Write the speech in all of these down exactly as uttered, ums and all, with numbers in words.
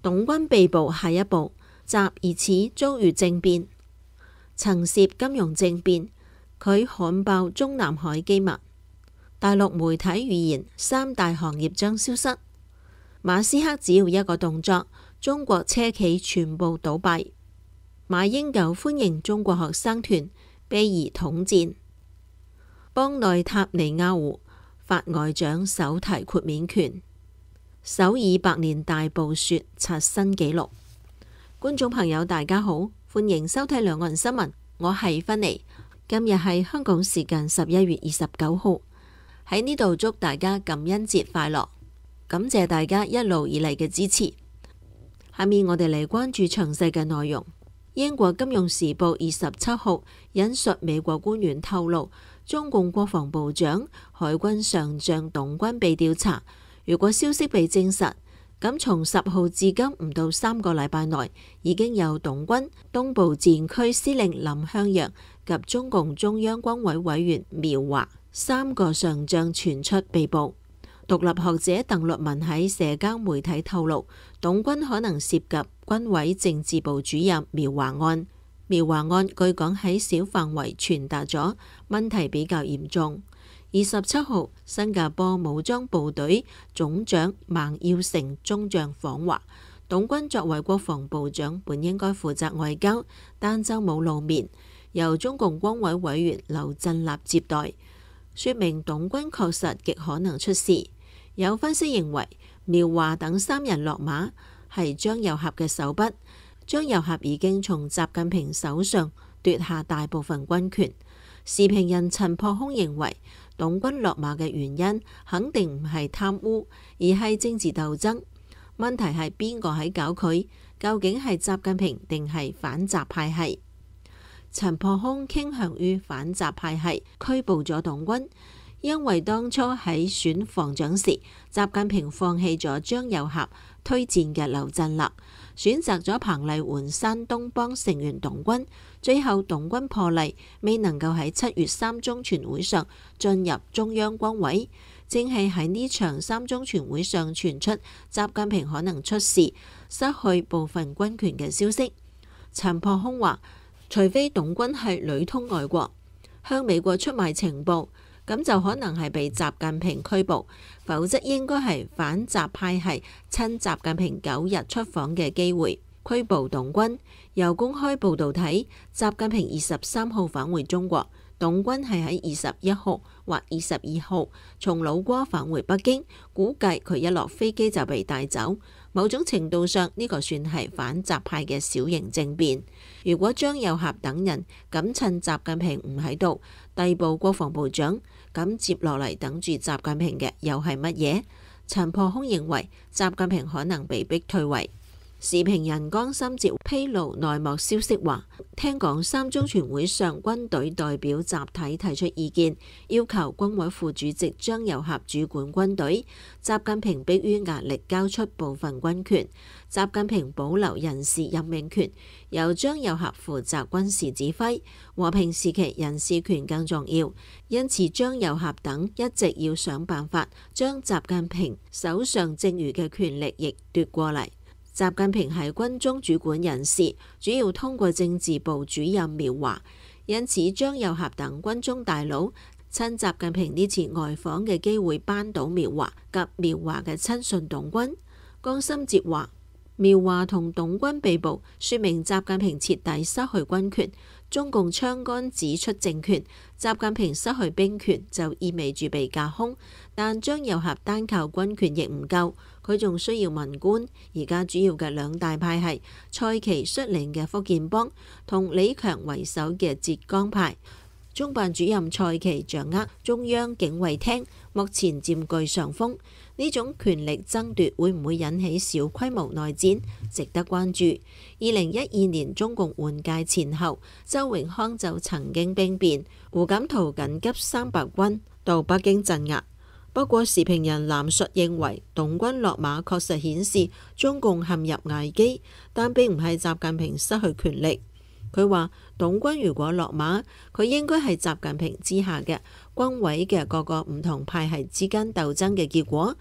董軍被捕下一步，習疑似遭遇政變。曾涉金融政變，佢罕爆中南海機密。大陸媒體預言三大行業將消失。馬斯克只要一個動作，中國車企全部倒閉。馬英九歡迎中國學生團，避而統戰。邦內塔尼亞胡發外長手提豁免權。首爾百年大暴雪刷新紀錄。觀眾朋友大家好，歡迎收睇兩岸新聞，我係芬妮。今日係香港時間十一月二十九號，喺呢度祝大家感恩節快樂，感謝大家一路以嚟嘅支持。下面我哋嚟關注詳細嘅內容。英國金融時報二十七號引述美國官員透露，中共國防部長、海軍上將董軍被調查。如果消息被證實，咁從十號至今唔到三個禮拜內，已經有董軍、東部戰區司令林向陽及中共中央軍委委員苗華三個上將傳出被捕。獨立學者鄧律文喺社交媒體透露，董軍可能涉及軍委政治部主任苗華案。苗華案據講喺小範圍傳達咗，問題比較嚴重。二十七號，新加坡武裝部隊總長孟耀成中將訪華。董軍作為國防部長，本應該負責外交，但就冇露面，由中共軍委委員劉振立接待，說明董軍確實極可能出事。有分析認為，苗華等三人落馬係張又俠嘅手筆。張又俠已經從習近平手上奪下大部分軍權。時評人陳破空認為，董軍落馬嘅原因肯定唔係貪污，而係政治鬥爭。問題係邊個喺搞佢？究竟係習近平定係反習派系？陳破空傾向於反習派系拘捕咗董軍，因為當初喺選防長時，習近平放棄咗張又俠推薦嘅劉振立，選擇咗彭麗媛山東幫成員董軍。最後董軍破例，未能夠喺七月三中全會上進入中央軍委。正係喺呢場三中全會上傳出習近平可能出事、失去部分軍權嘅消息。陳破空話，除非董軍係裏通外國，向美國出賣情報，咁就可能係被習近平拘捕，否則應該係反習派系趁習近平九日出訪嘅機會拘捕董軍。由公開報導睇，習近平二十三號返回中國，董軍係喺二十一號或二十二號從老撾返回北京，估計佢一落飛機就被帶走。某種程度上，呢、這個算係反習派嘅小型政變。如果張又俠等人敢趁習近平唔喺度逮捕國防部長，咁接落嚟等住習近平嘅又係乜嘢？陳破空認為，習近平可能被逼退位。時評人江心哲披露內幕消息話，聽講三中全會上軍隊代表集體提出意見，要求軍委副主席張又俠主管軍隊。習近平迫於壓力交出部分軍權，習近平保留人事任命權，由張又俠負責軍事指揮。和平時期人事權更重要，因此張又俠等一直要想辦法將習近平手上剩餘嘅權力亦奪過嚟。習近平係軍中主管人事，主要通過政治部主任苗華，因此張又俠等軍中大佬趁習近平呢次外訪嘅機會扳倒苗華及苗華嘅親信董軍。江心哲話，苗華同董軍被捕，說明習近平徹底失去軍權，中共槍桿子出政權，習近平失去兵權就意味住被架空。但張又俠單靠軍權亦唔夠，佢仲需要文官。而家主要嘅兩大派系，蔡奇率領嘅福建幫同李強為首嘅浙江派。中辦主任蔡奇掌握中央警衛廳，目前佔據上風。呢種權力爭奪會唔會引起小規模內戰，值得關注。二零一二年中共換屆前後，周永康就曾經兵變，胡錦濤緊急三百軍到北京鎮壓。不過時評人藍述認為，董軍落馬確實顯示中共陷入危機，但並唔係習近平失去權力。佢話，董軍如果落馬，佢應該係習近平之下嘅軍委嘅各個唔同派系之間鬥爭嘅結果。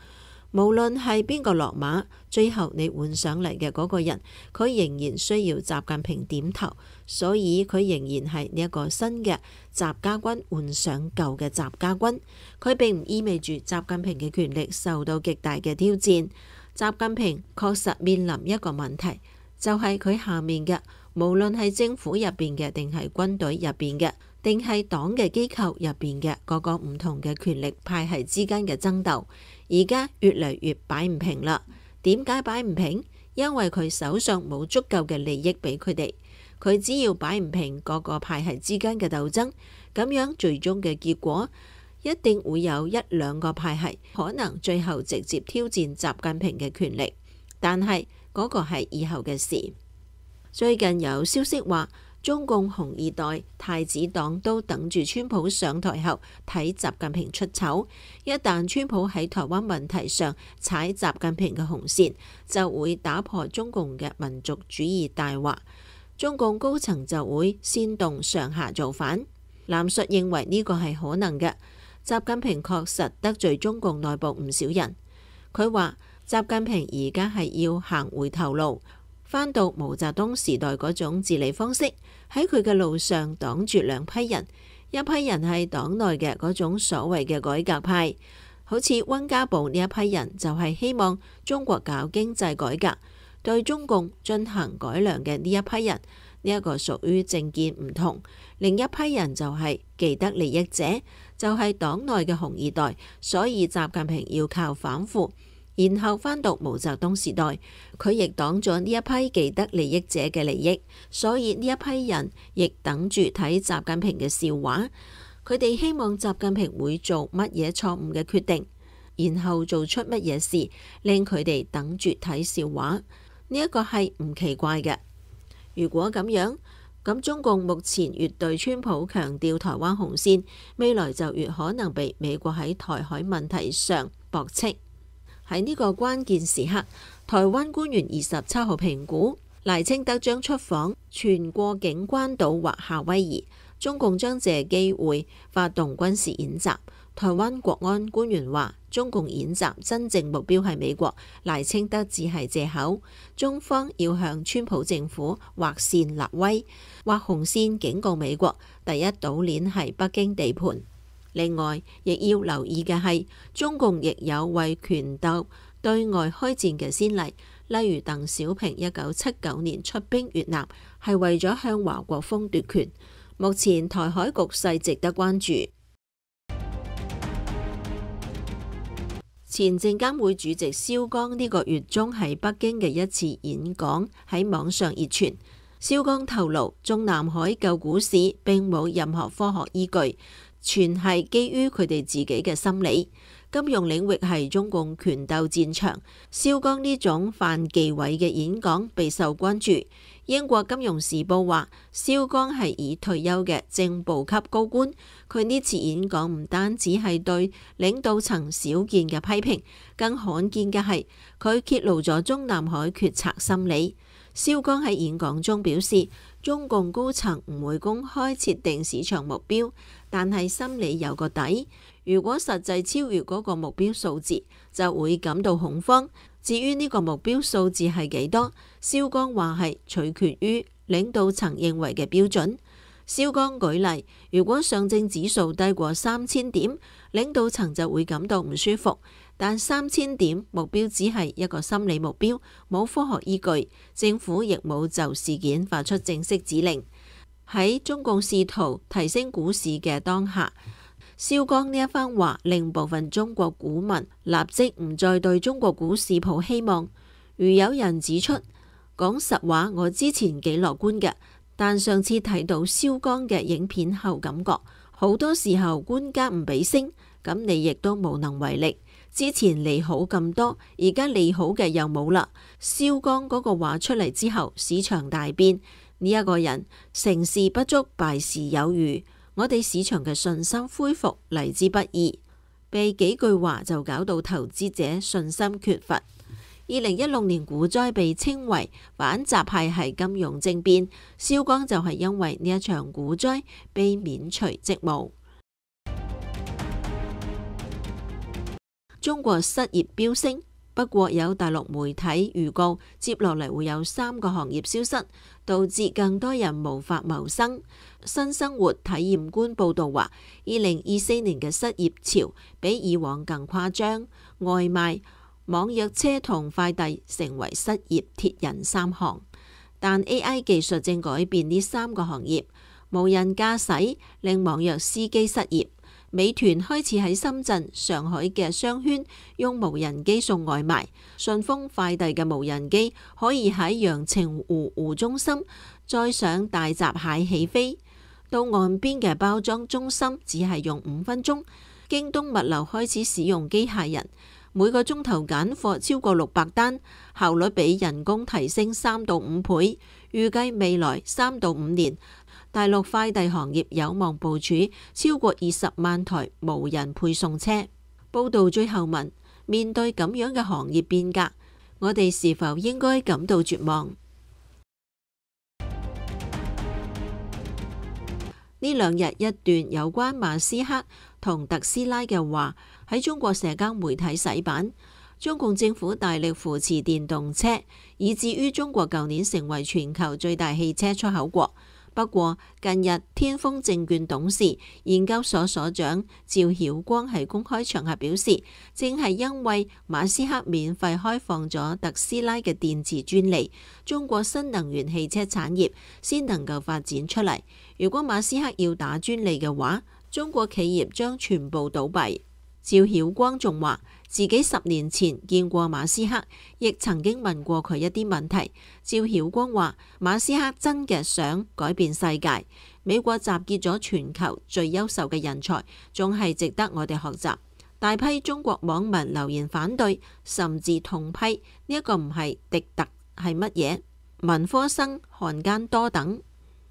無論係邊個落馬，最後你換上嚟嘅嗰個人，佢仍然需要習近平點頭，所以佢仍然係呢一個新嘅習家軍換上舊嘅習家軍。佢並唔意味住習近平嘅權力受到極大嘅挑戰。習近平確實面臨一個問題，就係佢下面嘅，無論係政府入邊嘅，定係軍隊入邊嘅，定係黨嘅機構入邊嘅各個唔同嘅權力派系之間嘅爭鬥，而家越嚟越擺唔平啦。點解擺唔平？因為佢手上冇足夠嘅利益俾佢哋，佢只要擺唔平各個派系之間嘅鬥爭，咁樣最終嘅結果一定會有一兩個派系可能最後直接挑戰習近平嘅權力，但係嗰個係以後嘅事。最近有消息話，中共紅二代、太子黨都等住川普上台後睇習近平出醜。一旦川普喺台灣問題上踩習近平嘅紅線，就會打破中共嘅民族主義大話，中共高層就會煽動上下造反。藍述認為呢個係可能嘅。習近平確實得罪中共內部唔少人。佢話習近平而家係要行回頭路，返到毛澤東時代嗰種治理方式。喺佢嘅路上擋住兩批人，一批人係黨內嘅嗰種所謂嘅改革派，好似溫家寶呢一批人就係希望中國搞經濟改革，對中共進行改良嘅呢一批人，呢一個屬於政見唔同。另一批人就係既得利益者，就係黨內嘅紅二代，所以習近平要靠反腐。然後返到毛澤東時代，佢亦擋咗呢一批既得利益者嘅利益，所以呢一批人亦等住睇習近平嘅笑話。佢哋希望習近平會做乜嘢錯誤嘅決定，然後做出乜嘢事，令佢哋等住睇笑話。呢一個係唔奇怪嘅。如果咁樣，咁中共目前越對川普強調台灣紅線，未來就越可能被美國喺台海問題上駁斥。喺呢個關鍵時刻，台灣官員二十七號評估賴清德將出訪全過境關島或夏威夷，中共將借機會發動軍事演習。台灣國安官員話，中共演習真正目標係美國，賴清德只係借口。中方要向川普政府劃線立威，劃紅線警告美國，第一島鏈係北京地盤。另外，亦要留意嘅係，中共亦有為權鬥對外開戰嘅先例，例如鄧小平一九七九年出兵越南，係為咗向華國鋒奪權。目前台海局勢值得關注。前證監會主席蕭江呢個月中喺北京嘅一次演講喺網上熱傳。蕭江透露，中南海救股市並冇任何科學依據，全係基於佢哋自己嘅心理。金融領域係中共權鬥戰場。蕭江呢種犯忌諱嘅演講備受關注。英國金融時報話，蕭江係已退休嘅正部級高官。佢呢次演講唔單止係對領導層少見嘅批評，更罕見嘅係佢揭露咗中南海決策心理。蕭江喺演講中表示，中共高層唔會公開設定市場目標，但係心里有個底。如果實際超越嗰個目標數字，就會感到恐慌。至於呢個目標數字係幾多，蕭江話係取決於領導層認為嘅標準。蕭江舉例，如果上證指數低過三千點，領導層就會感到唔舒服。但三千點目標只係一個心理目標，冇科學依據，政府亦冇就事件發出正式指令。喺中共試圖提升股市嘅當下，蕭江呢一番話令部分中國股民立即唔再對中國股市抱希望。如有人指出，講實話，我之前幾樂觀嘅，但上次睇到蕭江嘅影片後，感覺好多時候官家唔俾升，咁你亦都無能為力。之前利好咁多，而家利好嘅又冇啦。蕭江嗰個話出嚟之後，市場大變。呢、這、一個人成事不足，敗事有餘。我哋市場嘅信心恢復嚟之不易，被幾句話就搞到投資者信心缺乏。二零一六年股災被稱為反習派系金融政變，蕭江就係因為呢一場股災被免除職務。 中國失業飆升。不過有大陸媒體預告，接落嚟會有三個行業消失，導致更多人無法謀生。新生活體驗館報導話，二零二四年嘅失業潮比以往更誇張，外賣、網約車同快遞成為失業鐵人三項。但 A I 技術正改變呢三個行業，無人駕駛令網約司機失業。美團開始喺深圳、上海嘅商圈用無人機送外賣，順豐快遞嘅無人機可以喺陽澄湖湖中心載上大閘蟹起飛，到岸邊嘅包裝中心只係用五分鐘。京東物流開始使用機械人，每個鐘頭揀貨超過六百單，效率比人工提升三到五倍。預計未來三到五年，大陸快遞行業有望部署超過二十萬台無人配送車。報道最後問：面對咁樣嘅行業變革，我哋是否應該感到絕望？呢兩日一段有關馬斯克同特斯拉嘅話喺中國社交媒體洗版。中共政府大力扶持電動車，以至於中國舊年成為全球最大汽車出口國。不過近日，天風證券董事、研究所所長趙曉光喺公開場合表示，正係因為馬斯克免費開放咗特斯拉嘅電池專利，中國新能源汽車產業先能夠發展出嚟。如果馬斯克要打專利嘅話，中國企業將全部倒閉。趙曉光仲話，自己十年前見過馬斯克，亦曾經問過佢一啲問題。趙曉光話，馬斯克真嘅想改變世界，美國集結咗全球最優秀嘅人才，仲係值得我哋學習。大批中國網民留言反對，甚至痛批呢一個唔係敵特係乜嘢？文科生漢奸多等。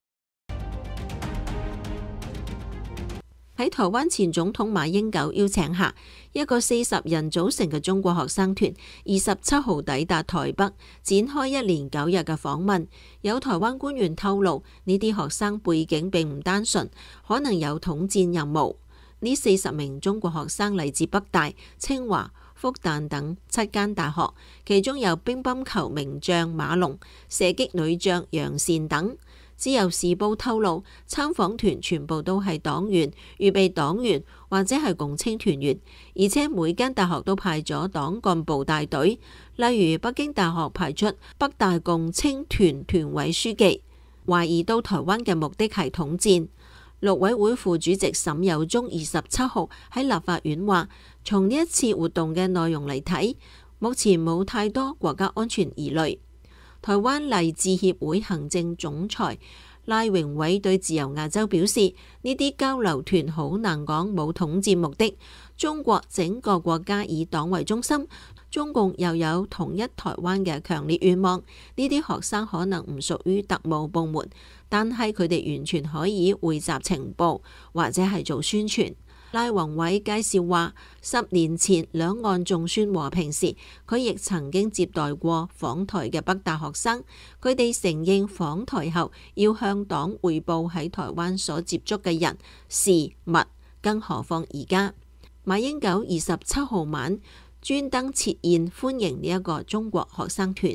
喺台灣前總統馬英九邀請下，一個四十人組成嘅中國學生團二十七號抵達台北，展開一連九日嘅訪問。有台灣官員透露，呢啲學生背景並唔單純，可能有統戰任務。呢四十名中國學生嚟自北大、清華、復旦等七間大學，其中有乒乓球名將馬龍、射擊女將楊倩等。自由時報透露，參訪團全部都係黨員、預備黨員或者係共青團員，而且每間大學都派咗黨幹部帶隊。例如北京大學派出北大共青團團委書記，懷疑到台灣嘅目的係統戰。陸委會副主席沈有忠二十七號喺立法院話，從呢一次活動嘅內容嚟睇，目前冇太多國家安全疑慮。台灣勵志協會行政總裁賴榮偉對自由亞洲表示，呢啲交流團好難講冇統戰目的。中國整個國家以黨為中心，中共又有統一台灣嘅強烈願望。呢啲學生可能唔屬於特務部門，但係佢哋完全可以匯集情報或者係做宣傳。賴宏偉介紹話，十年前兩岸仲算和平時，佢亦曾經接待過訪台嘅北大學生，佢哋承認訪台後要向黨匯報喺台灣所接觸嘅人事物，更何況而家。馬英九二十七號晚專登設宴歡迎呢一個中國學生團。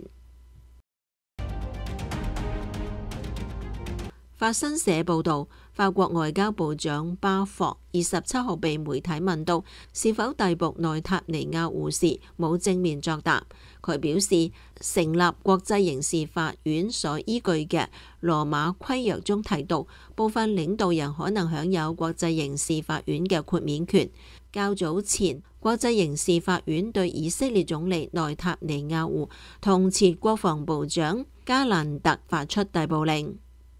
法新社報導，法國外交部長巴霍二十七號被媒體問到是否逮捕內塔尼亞胡時，冇正面作答。佢表示，成立國際刑事法院所依據嘅羅馬規約中提到，部分領導人可能享有國際刑事法院嘅豁免權。較早前，國際刑事法院對以色列總理內塔尼亞胡同前國防部長加蘭特發出逮捕令。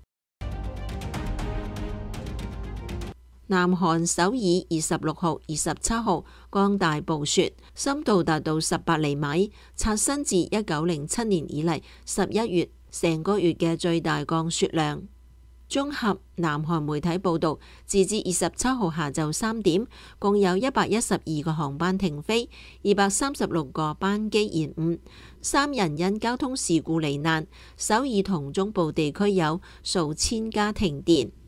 南韓首爾二十六號、二十七號降大暴雪，深度達到十八厘米，刷新自一九零七年以嚟十一月成個月嘅最大降雪量。綜合南韓媒體報導，截至二十七號下晝三點，共有一百一十二個航班停飛，二百三十六個班機延誤，三人因交通事故罹難。首爾同中部地區有數千家停電。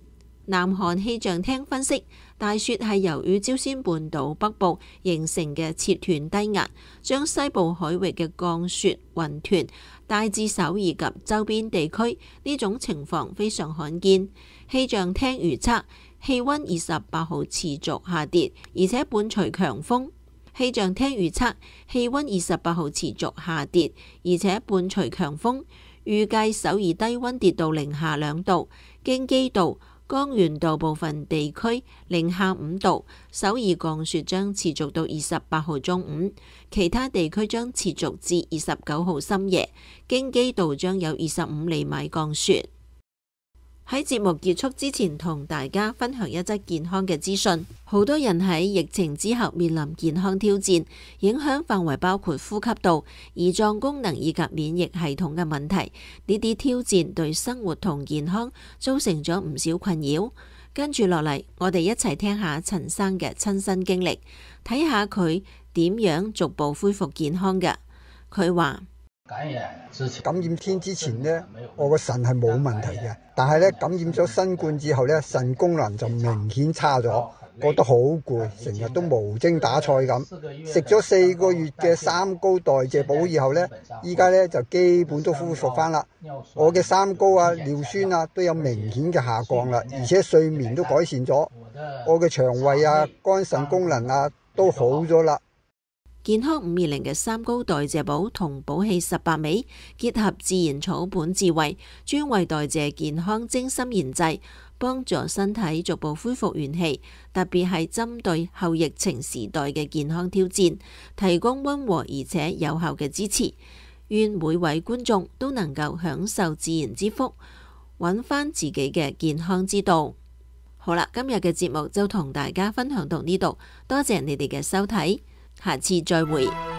南韓氣象廳分析，大雪係由於朝鮮半島北部形成嘅切斷低壓，將西部海域嘅降雪雲團帶至首爾及周邊地區，呢種情況非常罕見。氣象廳預測氣溫二十八號持續下跌，而且伴隨強風。氣象廳預測氣溫二十八號持續下跌，而且伴隨強風。預計首爾低溫跌到零下兩度，京畿道、江原道部分地區零下五度，首爾降雪將持續到二十八號中午，其他地區將持續至二十九號深夜，京畿道將有二十五厘米降雪。喺節目結束之前，同大家分享一則健康嘅資訊。好多人喺疫情之後面臨健康挑戰，影響範圍包括呼吸道、胰臟功能以及免疫系統嘅問題。呢啲挑戰對生活同健康造成咗唔少困擾。跟住落嚟，我哋一齊聽下陳生嘅親身經歷，睇下佢點樣逐步恢復健康嘅。佢話： 感染天之前呢，我個腎係冇問題嘅，但係咧感染咗新冠之後咧，腎功能就明顯差咗，覺得好攰，成日都無精打采咁。食咗四個月嘅三高代謝補以後咧，依家咧就基本都恢復翻啦。我嘅三高啊、尿酸啊都有明顯嘅下降啦，而且睡眠都改善咗，我嘅腸胃啊、肝腎功能啊都好咗啦。 健康五二零嘅三高代謝補同補氣十八味結合自然草本智慧，專為代謝健康精心研製，幫助身體逐步恢復元氣，特別係針對後疫情時代嘅健康挑戰，提供溫和而且有效嘅支持。願每位觀眾都能夠享受自然之福，揾翻自己嘅健康之道。好啦，今日嘅節目就同大家分享到呢度，多謝你哋嘅收睇。下次再會。